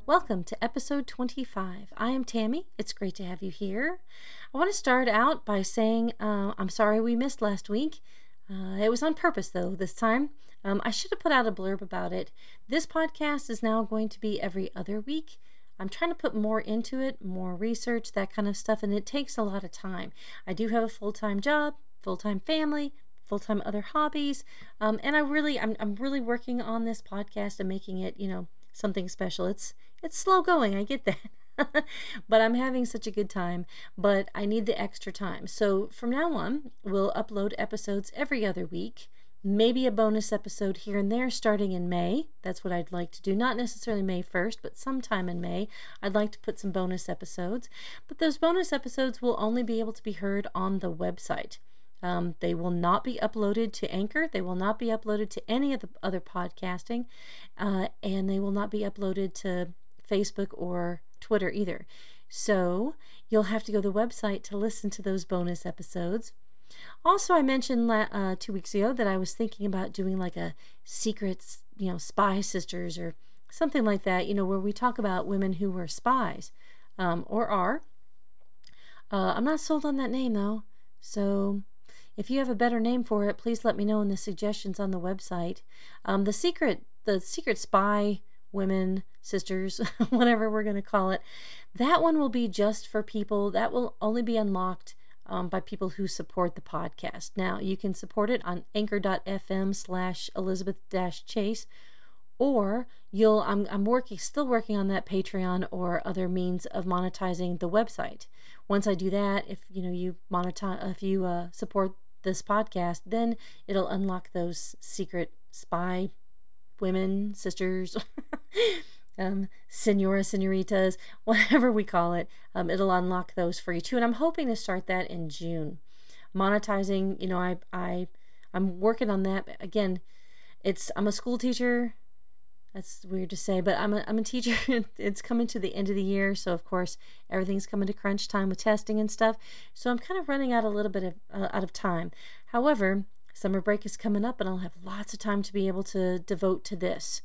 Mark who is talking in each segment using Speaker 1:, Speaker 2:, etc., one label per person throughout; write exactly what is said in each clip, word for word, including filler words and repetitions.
Speaker 1: Welcome to episode twenty-five. I am Tammy. It's great to have you here. I want to start out by saying uh, I'm sorry we missed last week. Uh, it was on purpose, though, this time. Um, I should have put out a blurb about it. This podcast is now going to be every other week. I'm trying to put more into it, more research, that kind of stuff, and it takes a lot of time. I do have a full-time job, full-time family, full-time other hobbies, um, and I really, I'm, I'm really working on this podcast and making it, you know, something special. It's it's slow going, I get that. But I'm having such a good time, but I need the extra time. So from now on, we'll upload episodes every other week, maybe a bonus episode here and there starting in May. That's what I'd like to do. Not necessarily May first, but sometime in May, I'd like to put some bonus episodes. But those bonus episodes will only be able to be heard on the website. Um, they will not be uploaded to Anchor. They will not be uploaded to any of the other podcasting. Uh, and they will not be uploaded to Facebook or Twitter either. So you'll have to go to the website to listen to those bonus episodes. Also, I mentioned uh, two weeks ago that I was thinking about doing like a secret, you know, spy sisters or something like that, you know, where we talk about women who were spies um, or are. Uh, I'm not sold on that name though. So if you have a better name for it, please let me know in the suggestions on the website. Um, the secret, the secret spy women, sisters, whatever we're going to call it, that one will be just for people. That will only be unlocked um, by people who support the podcast. Now, you can support it on anchor.fm slash Elizabeth dash Chase, or you'll, I'm, I'm working, still working on that Patreon or other means of monetizing the website. Once I do that, if you know you monetize, if you uh, support this podcast, then it'll unlock those secret spy women, sisters, um, senora, senoritas, whatever we call it. Um, it'll unlock those for you too. And I'm hoping to start that in June. Monetizing, you know, I, I, I'm working on that. Again, it's, I'm a school teacher. That's weird to say, but I'm a, I'm a teacher. It's coming to the end of the year. So of course, everything's coming to crunch time with testing and stuff. So I'm kind of running out a little bit of, uh, out of time. However, summer break is coming up and I'll have lots of time to be able to devote to this.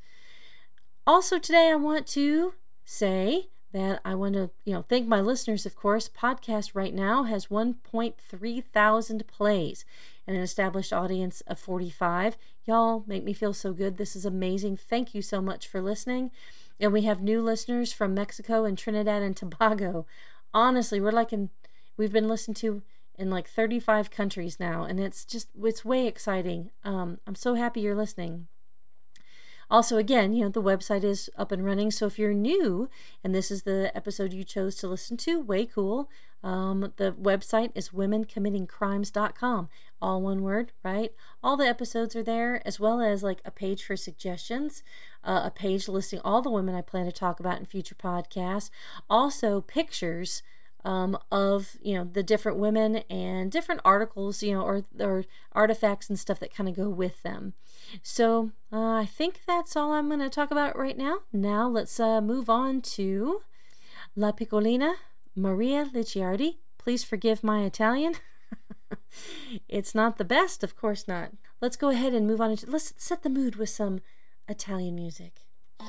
Speaker 1: Also today I want to say that I want to, you know, thank my listeners, of course. Podcast right now has one point three thousand plays and an established audience of forty-five. Y'all make me feel so good. This is amazing. Thank you so much for listening. And we have new listeners from Mexico and Trinidad and Tobago. Honestly, we're like in, we've been listened to in like thirty-five countries now, and it's just, it's way exciting. Um, I'm so happy you're listening. Also, again, you know, the website is up and running, so if you're new and this is the episode you chose to listen to, way cool. Um, the website is women committing crimes dot com, all one word, right? All the episodes are there, as well as like a page for suggestions, uh, a page listing all the women I plan to talk about in future podcasts, also pictures Um, of, you know, the different women and different articles, you know, or, or artifacts and stuff that kind of go with them. So uh, I think that's all I'm going to talk about right now. Now let's uh, move on to La Piccolina Maria Licciardi. Please forgive my Italian. It's not the best, of course not. Let's go ahead and move on. Into, let's set the mood with some Italian music.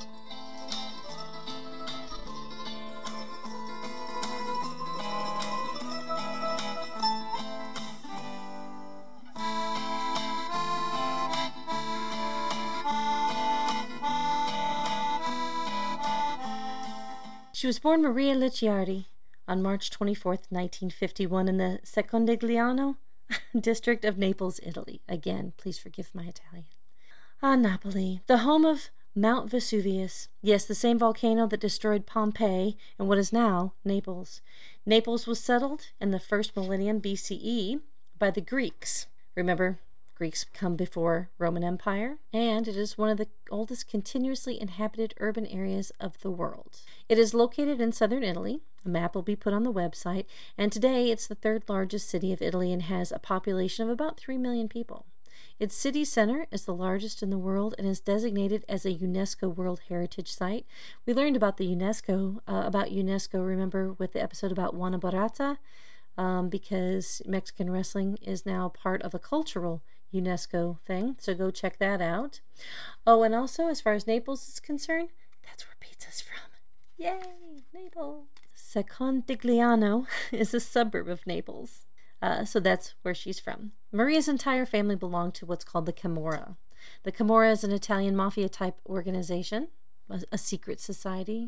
Speaker 1: She was born Maria Licciardi on March twenty-fourth, nineteen fifty-one in the Secondigliano district of Naples, Italy. Again, please forgive my Italian. Ah, Napoli, the home of Mount Vesuvius. Yes, the same volcano that destroyed Pompeii and what is now Naples. Naples was settled in the first millennium B C E by the Greeks. Remember, Greeks come before Roman Empire, and it is one of the oldest continuously inhabited urban areas of the world. It is located in southern Italy. A map will be put on the website, and today it's the third largest city of Italy and has a population of about three million people. Its city center is the largest in the world and is designated as a UNESCO World Heritage Site. We learned about the UNESCO, uh, about UNESCO, remember, with the episode about Juana Barata, um, because Mexican wrestling is now part of a cultural UNESCO thing, so go check that out. Oh, and also, as far as Naples is concerned, that's where pizza's from. Yay, Naples. Secondigliano is a suburb of Naples. Uh, so that's where she's from. Maria's entire family belonged to what's called the Camorra. The Camorra is an Italian mafia-type organization, a, a secret society.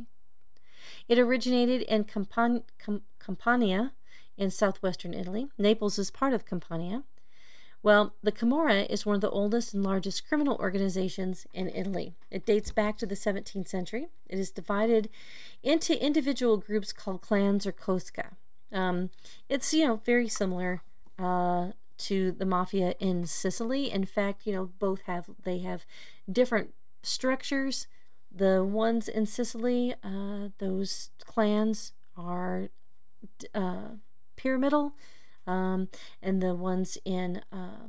Speaker 1: It originated in Campan- Cam- Campania in southwestern Italy. Naples is part of Campania. Well, the Camorra is one of the oldest and largest criminal organizations in Italy. It dates back to the seventeenth century. It is divided into individual groups called clans or cosca. Um, it's, you know, very similar uh, to the mafia in Sicily. In fact, you know, both have, they have different structures. The ones in Sicily, uh, those clans are uh, pyramidal. Um, and the ones in uh,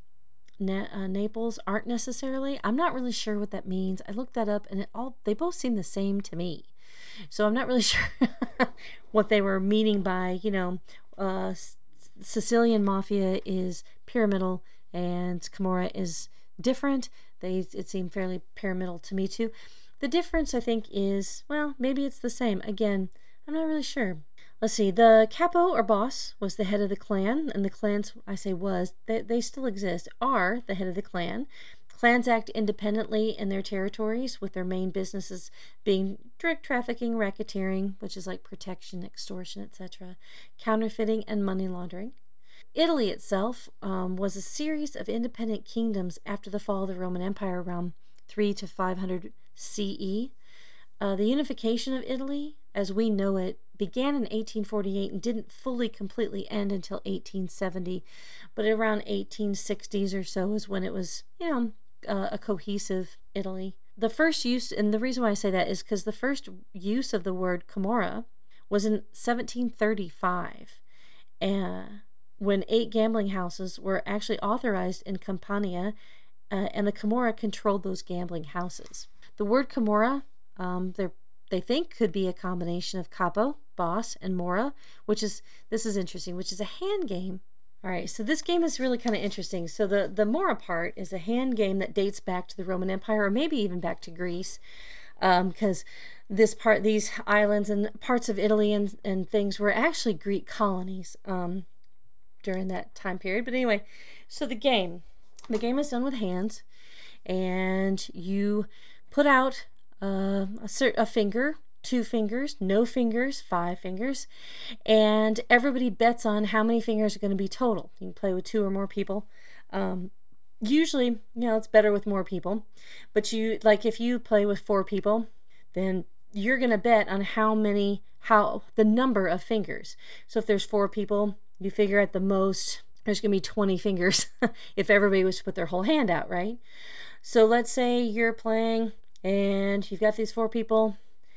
Speaker 1: Na- uh, Naples aren't necessarily. I'm not really sure what that means. I looked that up, and it all they both seem the same to me. So I'm not really sure what they were meaning by, you know, uh, S- Sicilian mafia is pyramidal and Camorra is different. They it seemed fairly pyramidal to me too. The difference, I think, is, well, maybe it's the same. Again, I'm not really sure. Let's see, the capo or boss was the head of the clan, and the clans, I say was, they, they still exist, are the head of the clan. Clans act independently in their territories, with their main businesses being drug trafficking, racketeering, which is like protection, extortion, et cetera, counterfeiting, and money laundering. Italy itself um, was a series of independent kingdoms after the fall of the Roman Empire around three to five hundred C E. Uh, the unification of Italy, as we know it, began in eighteen forty-eight and didn't fully completely end until eighteen seventy, but around eighteen sixties or so is when it was, you know, uh, a cohesive Italy. The first use, and the reason why I say that is because the first use of the word Camorra was in seventeen thirty-five, uh, when eight gambling houses were actually authorized in Campania, uh, and the Camorra controlled those gambling houses. The word Camorra, um, they're they think could be a combination of capo, boss, and mora, which is, this is interesting, which is a hand game. All right, so this game is really kind of interesting. So the, the mora part is a hand game that dates back to the Roman Empire, or maybe even back to Greece, because um, this part, these islands and parts of Italy and, and things were actually Greek colonies um, during that time period. But anyway, so the game, the game is done with hands, and you put out Uh, a, cert- a finger, two fingers, no fingers, five fingers, and everybody bets on how many fingers are going to be total. You can play with two or more people. Um, usually, you know, it's better with more people, but you, like if you play with four people, then you're going to bet on how many, how, the number of fingers. So if there's four people, you figure at the most, there's going to be twenty fingers if everybody was to put their whole hand out, right? So let's say you're playing and you've got these four people,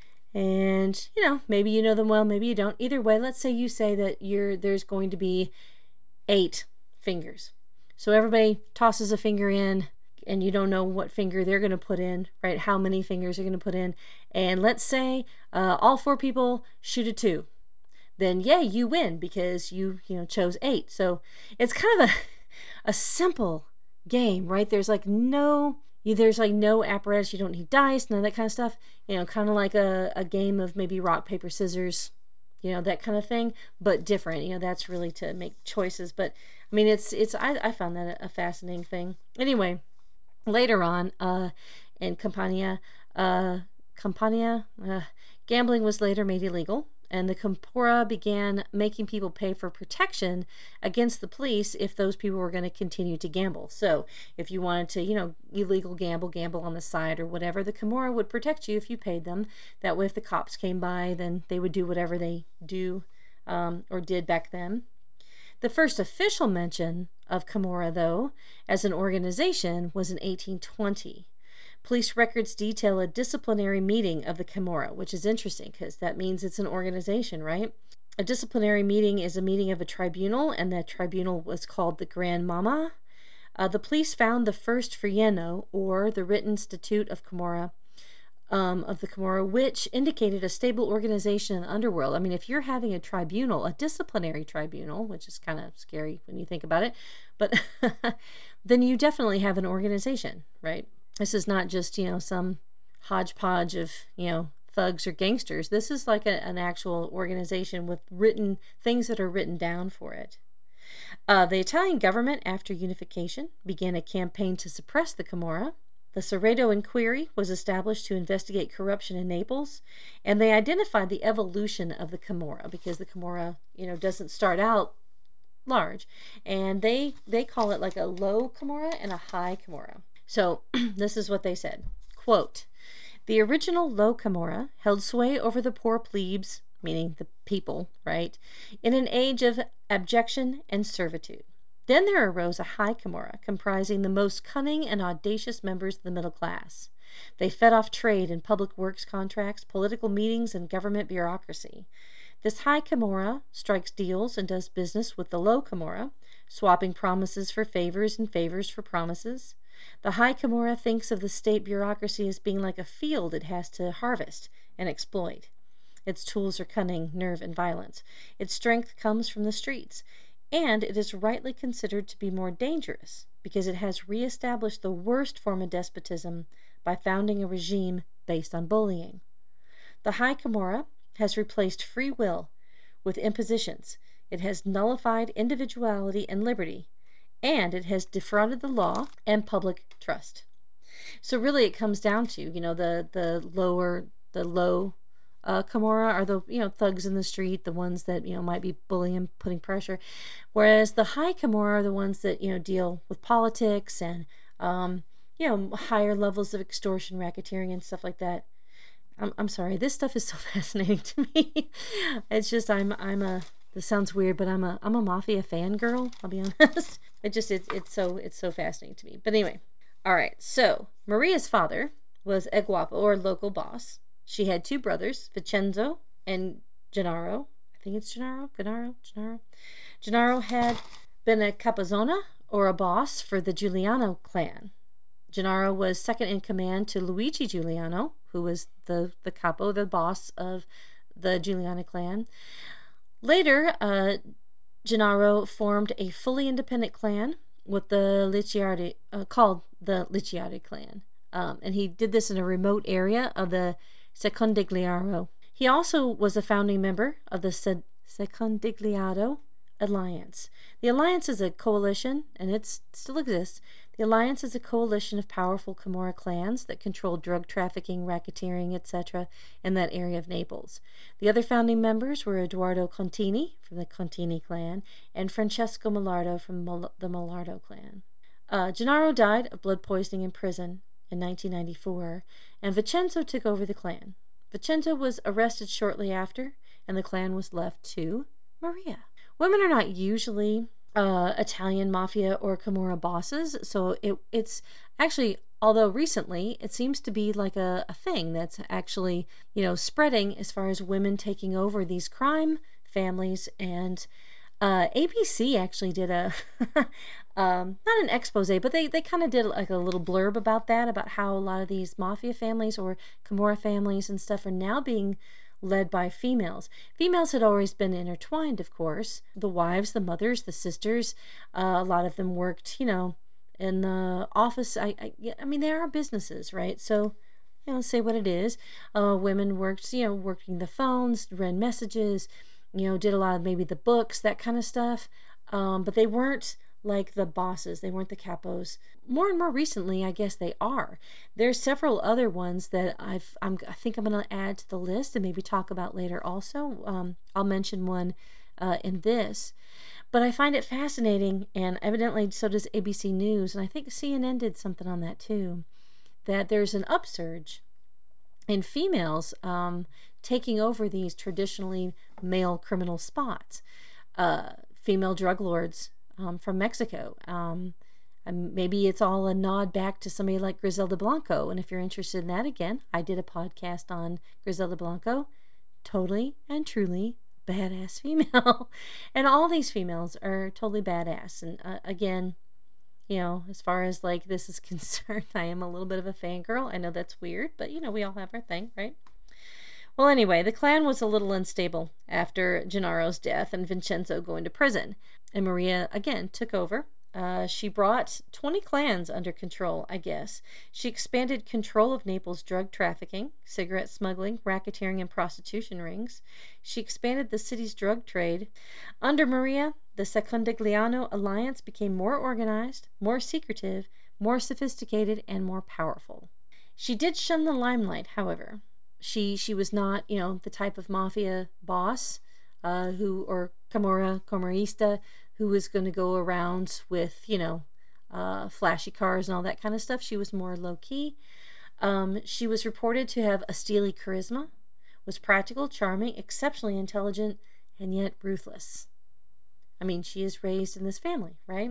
Speaker 1: and you know, maybe you know them well, maybe you don't. Either way, let's say you say that you're there's going to be eight fingers. So everybody tosses a finger in, and you don't know what finger they're going to put in, right? How many fingers they're going to put in. And let's say uh, all four people shoot a two. Then yeah, you win because you you know chose eight. So it's kind of a a simple game, right? There's like no There's like no apparatus. You don't need dice, none of that kind of stuff. You know, kind of like a, a game of maybe rock, paper, scissors, you know, that kind of thing, but different. You know, that's really to make choices. But I mean, it's, it's, I, I found that a fascinating thing. Anyway, later on, uh, in Campania, uh, Campania, uh, gambling was later made illegal. And the Camorra began making people pay for protection against the police if those people were going to continue to gamble. So if you wanted to, you know, illegal gamble, gamble on the side or whatever, the Camorra would protect you if you paid them. That way if the cops came by, then they would do whatever they do um, or did back then. The first official mention of Camorra, though, as an organization was in eighteen twenty. Police records detail a disciplinary meeting of the Camorra, which is interesting because that means it's an organization, right? A disciplinary meeting is a meeting of a tribunal, and that tribunal was called the Gran Mama. Uh, the police found the first Frieno, or the written statute of Camorra, um, of the Camorra, which indicated a stable organization in the underworld. I mean, if you're having a tribunal, a disciplinary tribunal, which is kind of scary when you think about it, but then you definitely have an organization, right? This is not just, you know, some hodgepodge of, you know, thugs or gangsters. This is like a, an actual organization with written things that are written down for it. Uh, the Italian government, after unification, began a campaign to suppress the Camorra. The Cerreto Inquiry was established to investigate corruption in Naples, and they identified the evolution of the Camorra, because the Camorra, you know, doesn't start out large, and they they call it like a low Camorra and a high Camorra. So this is what they said, quote, "The original low Camorra held sway over the poor plebes," meaning the people, right, "in an age of abjection and servitude. Then there arose a high Camorra, comprising the most cunning and audacious members of the middle class. They fed off trade and public works contracts, political meetings, and government bureaucracy. This high Camorra strikes deals and does business with the low Camorra, swapping promises for favors and favors for promises. The high Camorra thinks of the state bureaucracy as being like a field it has to harvest and exploit. Its tools are cunning, nerve, and violence. Its strength comes from the streets, and it is rightly considered to be more dangerous because it has reestablished the worst form of despotism by founding a regime based on bullying. The high Camorra has replaced free will with impositions. It has nullified individuality and liberty, and it has defrauded the law and public trust." So really it comes down to, you know, the, the lower, the low uh, Camorra are the, you know, thugs in the street, the ones that, you know, might be bullying, putting pressure. Whereas the high Camorra are the ones that, you know, deal with politics and, um, you know, higher levels of extortion, racketeering, and stuff like that. I'm, I'm sorry, this stuff is so fascinating to me. It's just, I'm, I'm a, this sounds weird, but I'm a, I'm a mafia fangirl, I'll be honest. It just, it, it's so, it's so fascinating to me. But anyway, all right, so Maria's father was a guapo, or local boss. She had two brothers, Vincenzo and Gennaro. I think it's Gennaro, Gennaro, Gennaro. Gennaro had been a capozona, or a boss, for the Giuliano clan. Gennaro was second in command to Luigi Giuliano, who was the, the capo, the boss of the Giuliano clan. Later, uh, Gennaro formed a fully independent clan with the Licciardi, uh, called the Licciardi clan. Um, and he did this in a remote area of the Secondigliaro. He also was a founding member of the Se- Secondigliaro Alliance. The alliance is a coalition, and it still exists. The alliance is a coalition of powerful Camorra clans that control drug trafficking, racketeering, et cetera in that area of Naples. The other founding members were Eduardo Contini from the Contini clan and Francesco Millardo from Mil- the Millardo clan. Uh, Gennaro died of blood poisoning in prison in nineteen ninety-four, and Vincenzo took over the clan. Vincenzo was arrested shortly after, and the clan was left to Maria. Women are not usually uh, Italian mafia or Camorra bosses, so it, it's actually, although recently, it seems to be like a, a thing that's actually, you know, spreading as far as women taking over these crime families. And uh, A B C actually did a, um, not an expose, but they, they kind of did like a little blurb about that, about how a lot of these mafia families or Camorra families and stuff are now being led by females. Females had always been intertwined, of course. The wives, the mothers, the sisters, uh, a lot of them worked, you know, in the office. I, I, I mean, they are businesses, right? So, you know, say what it is. Uh, women worked, you know, working the phones, ran messages, you know, did a lot of maybe the books, that kind of stuff. Um, but they weren't like the bosses. They weren't the capos. More and more recently, I guess they are. There's several other ones that I've, I'm, I think I'm going to add to the list and maybe talk about later also. Um, I'll mention one uh, in this. But I find it fascinating, and evidently so does A B C News, and I think C N N did something on that too, that there's an upsurge in females um, taking over these traditionally male criminal spots. Uh, female drug lords Um, from Mexico. Um, and maybe it's all a nod back to somebody like Griselda Blanco. And if you're interested in that, again, I did a podcast on Griselda Blanco. Totally and truly badass female. And all these females are totally badass. And uh, again, you know, as far as like this is concerned, I am a little bit of a fangirl. I know that's weird, but you know, we all have our thing, right? Well, anyway, the clan was a little unstable after Gennaro's death and Vincenzo going to prison. And Maria, again, took over Uh, she brought twenty clans under control, I guess. She expanded control of Naples' drug trafficking, cigarette smuggling, racketeering, and prostitution rings. She expanded the city's drug trade. Under Maria, the Secondigliano alliance became more organized, more secretive, more sophisticated, and more powerful. She did shun the limelight, however. She she was not, you know, the type of mafia boss uh, who, or Camorra, Camorrista, who was going to go around with, you know, uh, flashy cars and all that kind of stuff. She was more low-key. Um, she was reported to have a steely charisma, was practical, charming, exceptionally intelligent, and yet ruthless. I mean, she is raised in this family, right?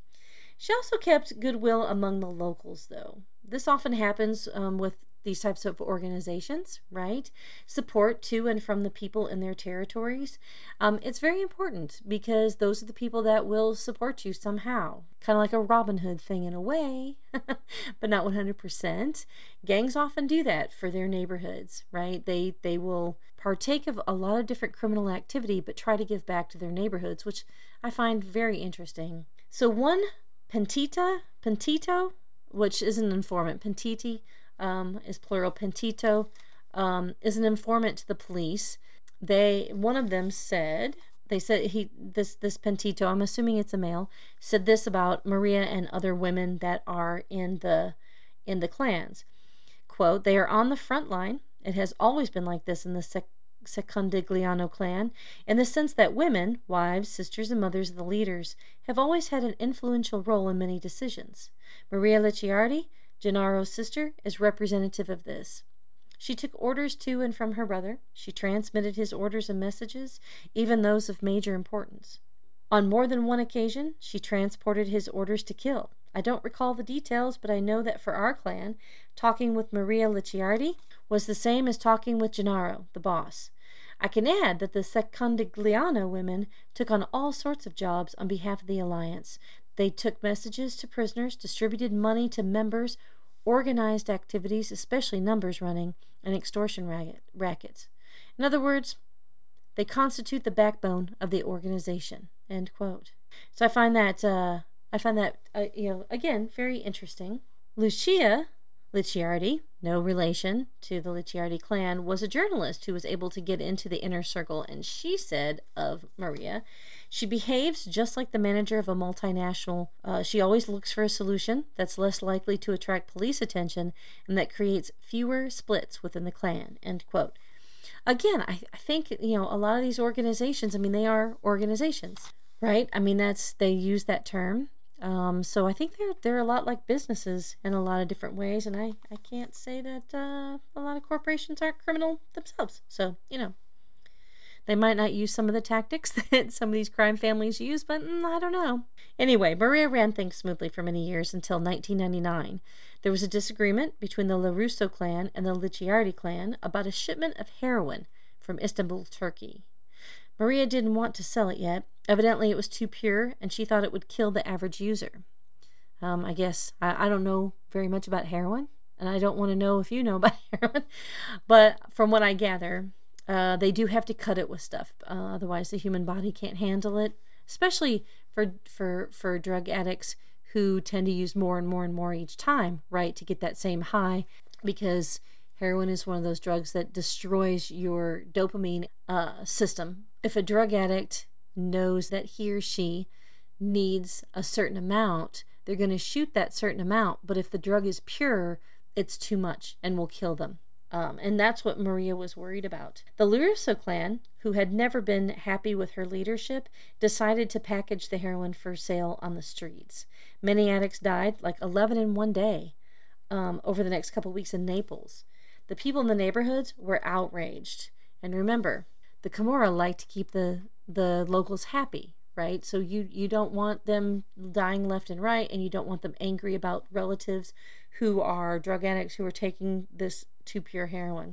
Speaker 1: She also kept goodwill among the locals, though. This often happens um, with these types of organizations, right? Support to and from the people in their territories. Um, it's very important because those are the people that will support you somehow. Kind of like a Robin Hood thing in a way, but not one hundred percent. Gangs often do that for their neighborhoods, right? They, they will partake of a lot of different criminal activity, but try to give back to their neighborhoods, which I find very interesting. So one Pentita, Pentito, which is an informant, Pentiti, Um, is plural. Pentito um, is an informant to the police. They one of them said they said he this this Pentito, I'm assuming it's a male, said this about Maria and other women that are in the in the clans. Quote, "They are on the front line. It has always been like this in the Sec- Secondigliano clan, in the sense that women, wives, sisters, and mothers of the leaders, have always had an influential role in many decisions. Maria Licciardi, Gennaro's sister, is representative of this. She took orders to and from her brother. She transmitted his orders and messages, even those of major importance. On more than one occasion, she transported his orders to kill. I don't recall the details, but I know that for our clan, talking with Maria Licciardi was the same as talking with Gennaro, the boss. I can add that the Secondigliano women took on all sorts of jobs on behalf of the alliance. They took messages to prisoners, distributed money to members, organized activities, especially numbers running, and extortion racket, rackets. In other words, they constitute the backbone of the organization." End quote. So I find that, uh, I find that, uh, you know, again, very interesting. Lucia Licciardi, no relation to the Licciardi clan, was a journalist who was able to get into the inner circle, and she said of Maria, "She behaves just like the manager of a multinational. Uh, she always looks for a solution that's less likely to attract police attention and that creates fewer splits within the clan." End quote. Again, I, I think, you know, a lot of these organizations, I mean, they are organizations, right? I mean, that's, they use that term. Um, so I think they're they're a lot like businesses in a lot of different ways, and I, I can't say that uh, a lot of corporations aren't criminal themselves. So, you know, they might not use some of the tactics that some of these crime families use, but mm, I don't know. Anyway, Maria ran things smoothly for many years until nineteen ninety-nine. There was a disagreement between the LaRusso clan and the Licciardi clan about a shipment of heroin from Istanbul, Turkey. Maria didn't want to sell it yet. Evidently, it was too pure, and she thought it would kill the average user. Um, I guess I, I don't know very much about heroin, and I don't want to know if you know about heroin. But from what I gather, uh, they do have to cut it with stuff. Uh, otherwise, the human body can't handle it, especially for, for, for drug addicts who tend to use more and more and more each time, right, to get that same high, because heroin is one of those drugs that destroys your dopamine uh, system. If a drug addict knows that he or she needs a certain amount, they're going to shoot that certain amount. But if the drug is pure, it's too much and will kill them. Um, and that's what Maria was worried about. The LaRusso clan, who had never been happy with her leadership, decided to package the heroin for sale on the streets. Many addicts died, like eleven in one day, um, over the next couple weeks in Naples. The people in the neighborhoods were outraged. And remember, the Camorra like to keep the, the locals happy, right? So you, you don't want them dying left and right, and you don't want them angry about relatives who are drug addicts who are taking this too pure heroin.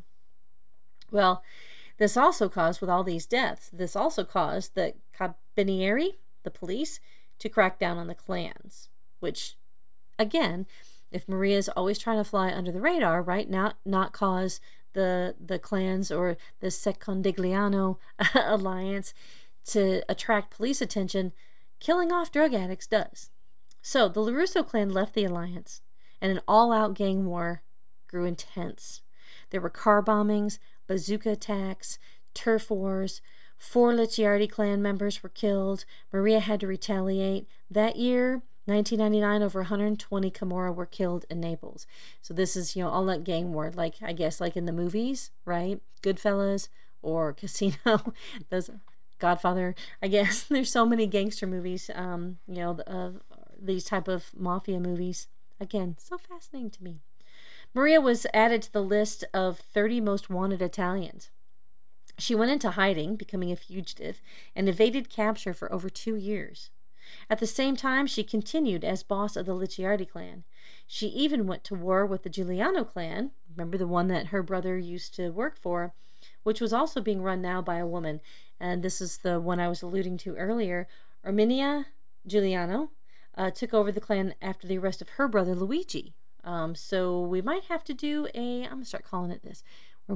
Speaker 1: Well, this also caused, with all these deaths, this also caused the Carabinieri, the police, to crack down on the clans, which, again, if Maria's always trying to fly under the radar, right, not not cause the the clans or the Secondigliano alliance to attract police attention, killing off drug addicts does. So the LaRusso clan left the alliance, and an all-out gang war grew intense. There were car bombings, bazooka attacks, turf wars. Four Licciardi clan members were killed. Maria had to retaliate. That year, nineteen ninety-nine, over one hundred twenty Camorra were killed in Naples. So this is, you know, all that gang war, like, I guess, like in the movies, right? Goodfellas or Casino. Those, Godfather, I guess. There's so many gangster movies, um, you know, uh, these type of mafia movies. Again, so fascinating to me. Maria was added to the list of thirty most wanted Italians. She went into hiding, becoming a fugitive, and evaded capture for over two years. At the same time, she continued as boss of the Licciardi clan. She even went to war with the Giuliano clan, remember the one that her brother used to work for, which was also being run now by a woman. And this is the one I was alluding to earlier. Erminia Giuliano uh, took over the clan after the arrest of her brother Luigi. Um, so we might have to do a, I'm going to start calling it this,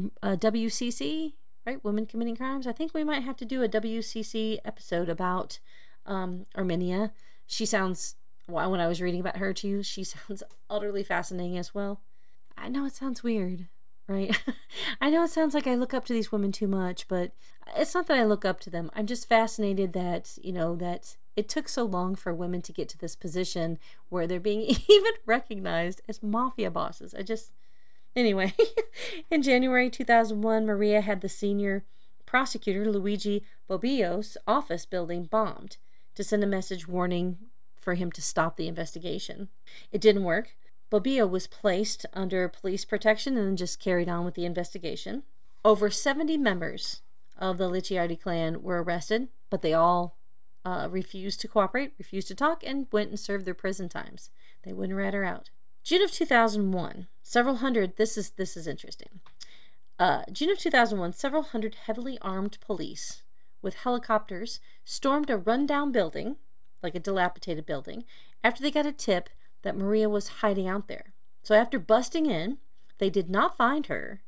Speaker 1: a W C C, right? Women Committing Crimes. I think we might have to do a W C C episode about um, Erminia. She sounds, well, when I was reading about her too, she sounds utterly fascinating as well. I know it sounds weird, right? I know it sounds like I look up to these women too much, but it's not that I look up to them. I'm just fascinated that, you know, that it took so long for women to get to this position where they're being even recognized as mafia bosses. I just, anyway, in January two thousand one, Maria had the senior prosecutor Luigi Bobbio's office building bombed to send a message warning for him to stop the investigation. It didn't work. Bobbio was placed under police protection and then just carried on with the investigation. Over seventy members of the Licciardi clan were arrested, but they all uh, refused to cooperate, refused to talk, and went and served their prison times. They wouldn't rat her out. June of two thousand one, several hundred, this is this is interesting. Uh, June of two thousand one, several hundred heavily armed police with helicopters stormed a rundown building, like a dilapidated building, after they got a tip that Maria was hiding out there. So after busting in, they did not find her,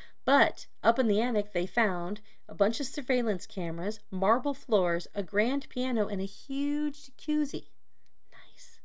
Speaker 1: but up in the attic they found a bunch of surveillance cameras, marble floors, a grand piano, and a huge jacuzzi. Nice.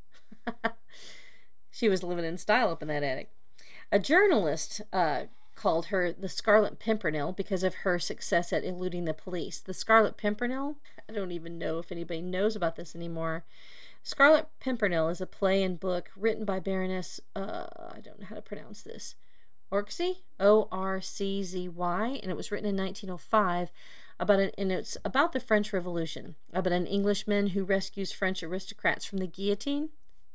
Speaker 1: She was living in style up in that attic. A journalist uh, called her the Scarlet Pimpernel because of her success at eluding the police. The Scarlet Pimpernel? I don't even know if anybody knows about this anymore. Scarlet Pimpernel is a play and book written by Baroness, uh, I don't know how to pronounce this, Orczy, O R C Z Y, and it was written in nineteen oh five, about an, and it's about the French Revolution, about an Englishman who rescues French aristocrats from the guillotine.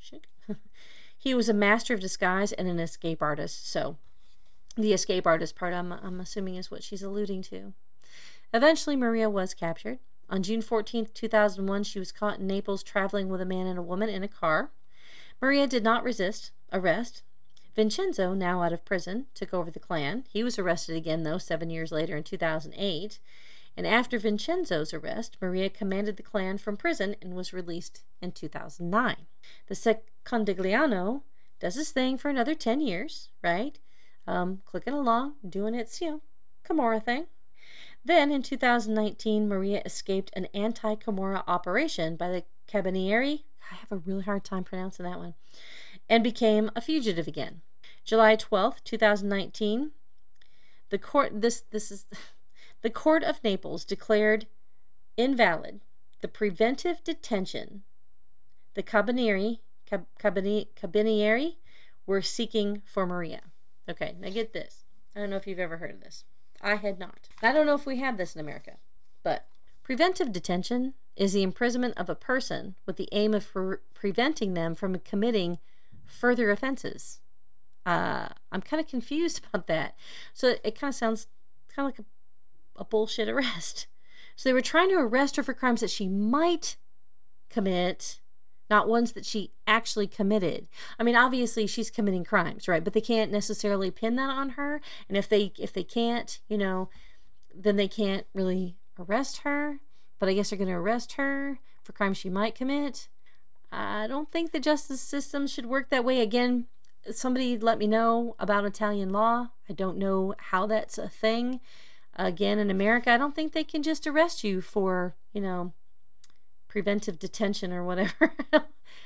Speaker 1: He was a master of disguise and an escape artist, so the escape artist part I'm, I'm assuming is what she's alluding to. Eventually, Maria was captured. On June fourteenth, two thousand one, she was caught in Naples traveling with a man and a woman in a car. Maria did not resist arrest. Vincenzo, now out of prison, took over the clan. He was arrested again, though, seven years later in two thousand eight. And after Vincenzo's arrest, Maria commanded the clan from prison and was released in two thousand nine. The Secondigliano does his thing for another ten years, right? Um, clicking along, doing its, you know, Camorra thing. Then, in two thousand nineteen, Maria escaped an anti-Camorra operation by the Carabinieri, I have a really hard time pronouncing that one, and became a fugitive again. July twelfth, two thousand nineteen, the court, this, this is, the Court of Naples declared invalid the preventive detention the Carabinieri, Cab, Cabini, Carabinieri were seeking for Maria. Okay, now get this. I don't know if you've ever heard of this. I had not. I don't know if we have this in America, but preventive detention is the imprisonment of a person with the aim of pre- preventing them from committing further offenses. Uh, I'm kind of confused about that. So it, it kind of sounds kind of like a, a bullshit arrest. So they were trying to arrest her for crimes that she might commit, not ones that she actually committed. I mean, obviously she's committing crimes, right? But they can't necessarily pin that on her. And if they if they can't, you know, then they can't really arrest her. But I guess they're going to arrest her for crimes she might commit. I don't think the justice system should work that way. Again, somebody let me know about Italian law. I don't know how that's a thing. Again, in America, I don't think they can just arrest you for, you know, preventive detention or whatever.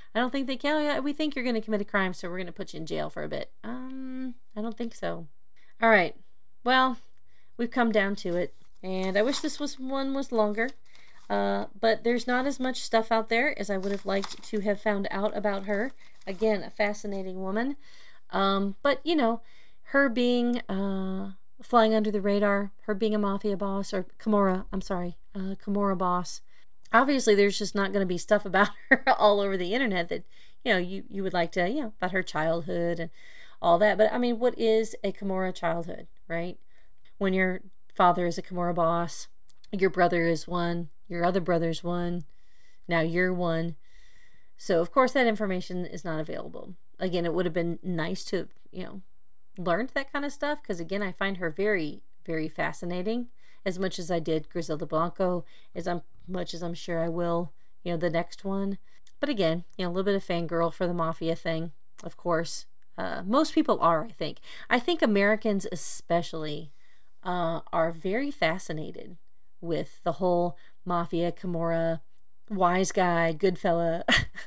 Speaker 1: I don't think they can. Oh, yeah, we think you're going to commit a crime, so we're going to put you in jail for a bit. Um, I don't think so. All right. Well, we've come down to it, and I wish this was one was longer. Uh, but there's not as much stuff out there as I would have liked to have found out about her. Again, a fascinating woman. Um, but, you know, her being uh, flying under the radar, her being a mafia boss, or Camorra, I'm sorry, uh, Camorra boss. Obviously, there's just not going to be stuff about her all over the internet that, you know, you, you would like to, you know, about her childhood and all that. But, I mean, what is a Camorra childhood, right? When your father is a Camorra boss, your brother is one, your other brother's one, now you're one. So, of course, that information is not available. Again, it would have been nice to, you know, learned that kind of stuff because, again, I find her very, very fascinating. As much as I did Griselda Blanco, as I'm, much as I'm sure I will, you know, the next one. But again, you know, a little bit of fangirl for the mafia thing, of course. Uh, most people are, I think. I think Americans especially uh, are very fascinated with the whole mafia, Camorra, wise guy, good fella,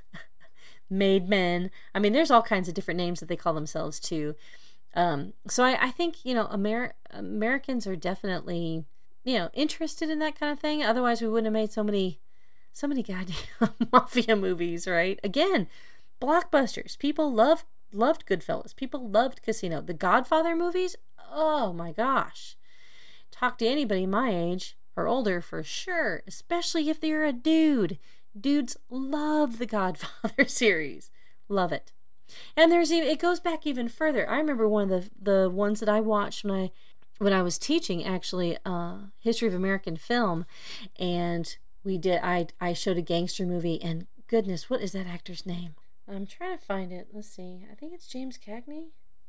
Speaker 1: made men. I mean, there's all kinds of different names that they call themselves too. Um, so I, I think, you know, Amer- Americans are definitely, you know, interested in that kind of thing. Otherwise, we wouldn't have made so many, so many goddamn mafia movies, right? Again, blockbusters. People love loved Goodfellas. People loved Casino. The Godfather movies. Oh my gosh! Talk to anybody my age or older for sure, especially if they're a dude. Dudes love the Godfather series. Love it. And there's even, it goes back even further. I remember one of the the ones that I watched when I when I was teaching actually uh history of American film, and we did I I showed a gangster movie, and goodness, what is that actor's name? I'm trying to find it. Let's see. I think it's James Cagney.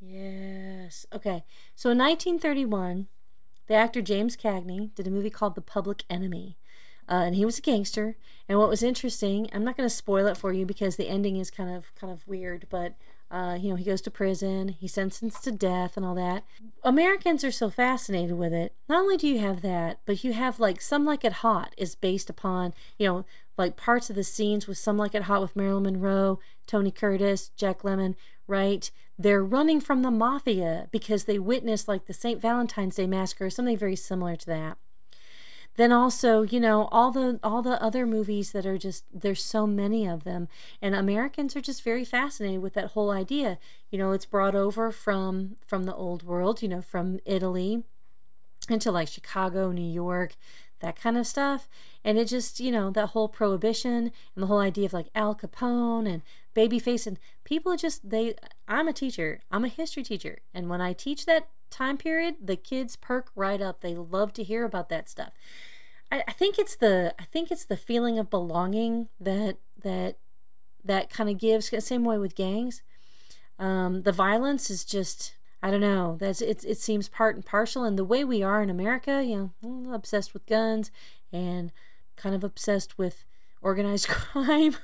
Speaker 1: Yes. Okay. So in nineteen thirty-one, the actor James Cagney did a movie called The Public Enemy. Uh, and he was a gangster. And what was interesting, I'm not going to spoil it for you because the ending is kind of kind of weird, but uh, you know, he goes to prison, he's sentenced to death and all that. Americans are so fascinated with it. Not only do you have that, but you have like Some Like It Hot is based upon, you know, like parts of the scenes with Some Like It Hot with Marilyn Monroe, Tony Curtis, Jack Lemmon, right? They're running from the mafia because they witnessed like the Saint Valentine's Day Massacre or something very similar to that. Then also, you know, all the all the other movies that are just, there's so many of them, and Americans are just very fascinated with that whole idea. You know, it's brought over from from the old world, you know, from Italy into like Chicago, New York, that kind of stuff. And it just, you know, that whole prohibition and the whole idea of like Al Capone and Babyface, and people just, they, I'm a teacher, I'm a history teacher, and when I teach that time period, the kids perk right up. They love to hear about that stuff. I, I think it's the I think it's the feeling of belonging that that that kind of gives. Same way with gangs. Um, the violence is just, I don't know. That's it. It seems part and parcel. And the way we are in America, you know, obsessed with guns and kind of obsessed with organized crime.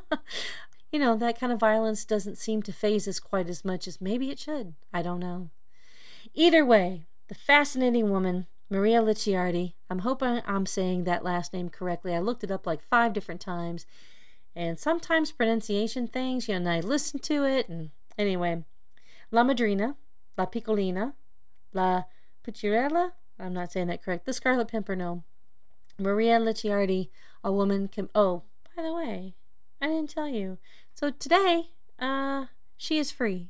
Speaker 1: You know, that kind of violence doesn't seem to faze us quite as much as maybe it should. I don't know. Either way, the fascinating woman, Maria Licciardi, I'm hoping I'm saying that last name correctly. I looked it up like five different times, and sometimes pronunciation things, you know, and I listened to it, and anyway, La Madrina, La Piccolina, La Pucciarella, I'm not saying that correct, the Scarlet Pimpernel, Maria Licciardi, a woman, com- oh, by the way, I didn't tell you. So today, uh, she is free,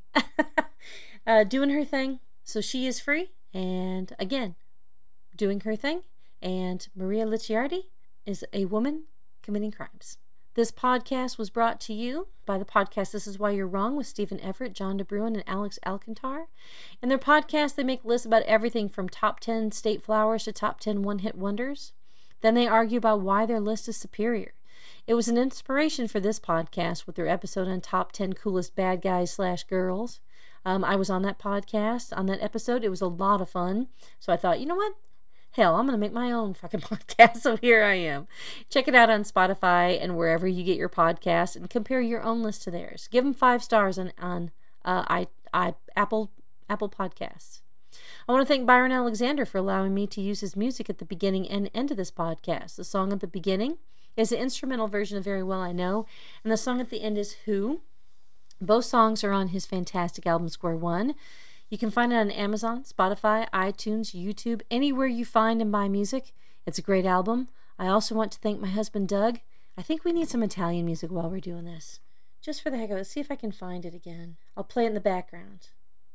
Speaker 1: uh, doing her thing. So she is free, and again, doing her thing, and Maria Licciardi is a woman committing crimes. This podcast was brought to you by the podcast This Is Why You're Wrong with Stephen Everett, John DeBruin, and Alex Alcantar. In their podcast, they make lists about everything from top ten state flowers to top ten one-hit wonders. Then they argue about why their list is superior. It was an inspiration for this podcast with their episode on top ten coolest bad guys slash girls. Um, I was on that podcast, on that episode. It was a lot of fun. So I thought, you know what? Hell, I'm going to make my own fucking podcast. So here I am. Check it out on Spotify and wherever you get your podcasts, and compare your own list to theirs. Give them five stars on, on uh, I, I, Apple, Apple Podcasts. I want to thank Byron Alexander for allowing me to use his music at the beginning and end of this podcast. The song at the beginning is the instrumental version of Very Well I Know, and the song at the end is Who. Both songs are on his fantastic album Square One. You can find it on Amazon, Spotify, iTunes, YouTube, anywhere you find and buy music. It's a great album. I also want to thank my husband, Doug. I think we need some Italian music while we're doing this. Just for the heck of it. See if I can find it again. I'll play it in the background.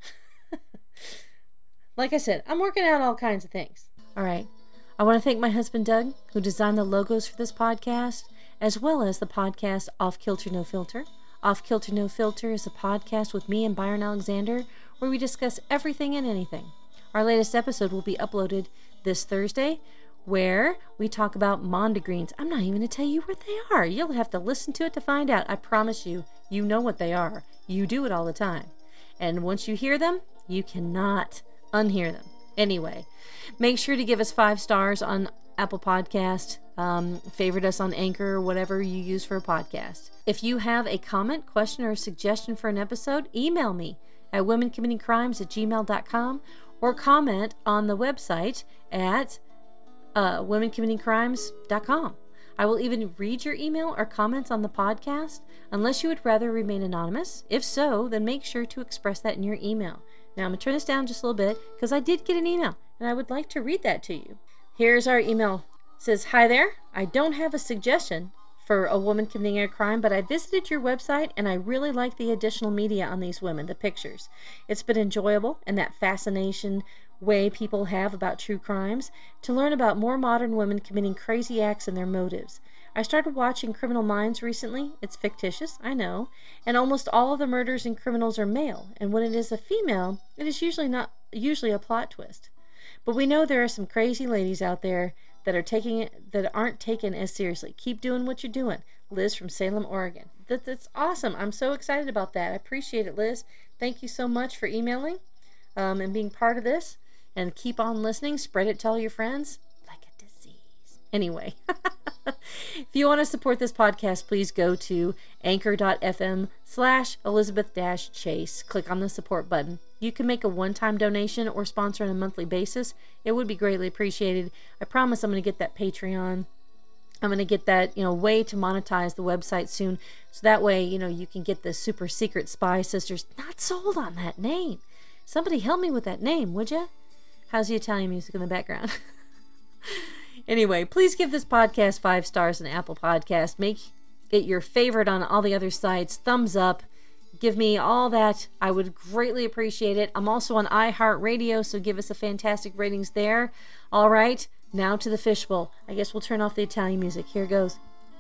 Speaker 1: Like I said, I'm working out all kinds of things. All right. I want to thank my husband, Doug, who designed the logos for this podcast, as well as the podcast Off Kilter No Filter. Off Kilter No Filter is a podcast with me and Byron Alexander where we discuss everything and anything. Our latest episode will be uploaded this Thursday, where we talk about mondegreens. I'm not even going to tell you what they are. You'll have to listen to it to find out. I promise you, you know what they are. You do it all the time. And once you hear them, you cannot unhear them. Anyway, make sure to give us five stars on Apple Podcast, um, favorite us on Anchor, or whatever you use for a podcast. If you have a comment, question, or suggestion for an episode, email me at women committing crimes at gmail dot com or comment on the website at uh, women committing crimes dot com. I will even read your email or comments on the podcast unless you would rather remain anonymous. If so, then make sure to express that in your email. Now, I'm going to turn this down just a little bit because I did get an email and I would like to read that to you. Here's our email. It says, "Hi there. I don't have a suggestion for a woman committing a crime, but I visited your website and I really like the additional media on these women, the pictures. It's been enjoyable and that fascination way people have about true crimes to learn about more modern women committing crazy acts and their motives. I started watching Criminal Minds recently. It's fictitious, I know, and almost all of the murders and criminals are male, and when it is a female, it is usually not usually a plot twist. But we know there are some crazy ladies out there that are taking it that aren't taken as seriously. Keep doing what you're doing." Liz from Salem, Oregon. That, that's awesome. I'm so excited about that. I appreciate it, Liz. Thank you so much for emailing um, and being part of this. And keep on listening. Spread it to all your friends like a disease. Anyway, if you want to support this podcast, please go to anchor.fm slash Elizabeth dash Chase. Click on the support button. You can make a one-time donation or sponsor on a monthly basis. It would be greatly appreciated. I promise I'm going to get that Patreon. I'm going to get that, you know, way to monetize the website soon. So that way, you know, you can get the super secret Spy Sisters. Not sold on that name. Somebody help me with that name, would you? How's the Italian music in the background? Anyway, please give this podcast five stars on Apple Podcast. Make it your favorite on all the other sites. Thumbs up. Give me all that. I would greatly appreciate it. I'm also on iHeartRadio, so give us a fantastic ratings there. All right, now to the fishbowl. I guess we'll turn off the Italian music. Here goes.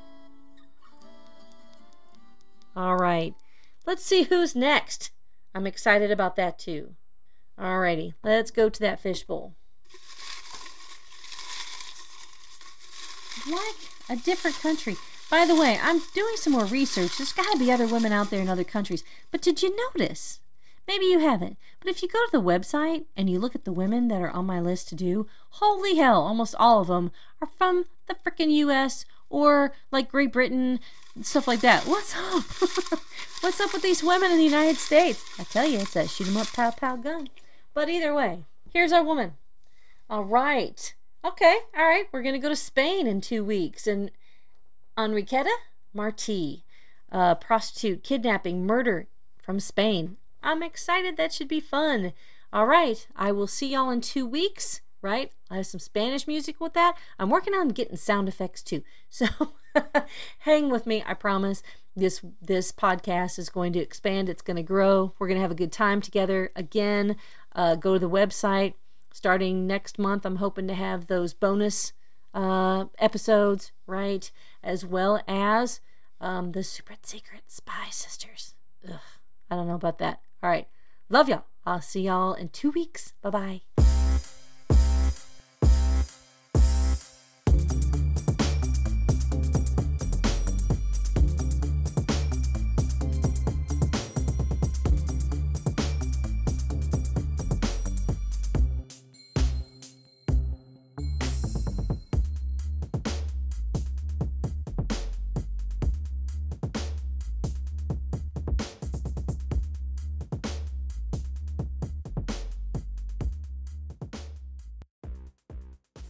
Speaker 1: All right, let's see who's next. I'm excited about that too. Alrighty, let's go to that fishbowl. Like a different country. By the way, I'm doing some more research. There's got to be other women out there in other countries. But did you notice? Maybe you haven't. But if you go to the website and you look at the women that are on my list to do, holy hell, almost all of them are from the frickin' U S or like Great Britain, stuff like that. What's up? What's up with these women in the United States? I tell you, it's that shoot 'em up, pow pow gun. But either way, here's our woman. All right. Okay, all right. We're going to go to Spain in two weeks. And Enriqueta Martí, uh, prostitute, kidnapping, murder from Spain. I'm excited. That should be fun. All right. I will see y'all in two weeks, right? I have some Spanish music with that. I'm working on getting sound effects too. So hang with me. I promise this this podcast is going to expand. It's going to grow. We're going to have a good time together again. Uh, go to the website. Starting next month, I'm hoping to have those bonus uh, episodes, right? As well as um, the super secret Spy Sisters. Ugh, I don't know about that. All right. Love y'all. I'll see y'all in two weeks. Bye-bye.